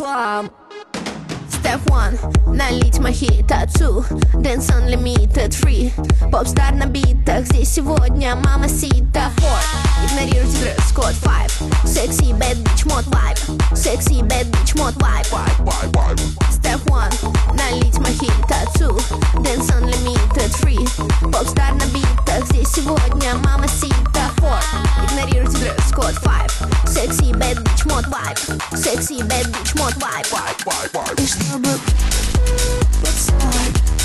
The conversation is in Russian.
club. Step 1. Налить мохито. 2. Dance Unlimited. 3. Попстар на битах. Здесь сегодня мамасита. 4. Игнорируйте дресс-код. 5. Sexy bad bitch mod vibe. Sexy bad bitch mod vibe. Step 1. Налить мохито. 2. Dance Unlimited. 3. Попстар на битах. Здесь сегодня мамасита. 4. Игнорируйте дресс-код. 5. Sexy bad bitch mod vibe. Sexy bad bitch mod vibe. И чтобы поцеловать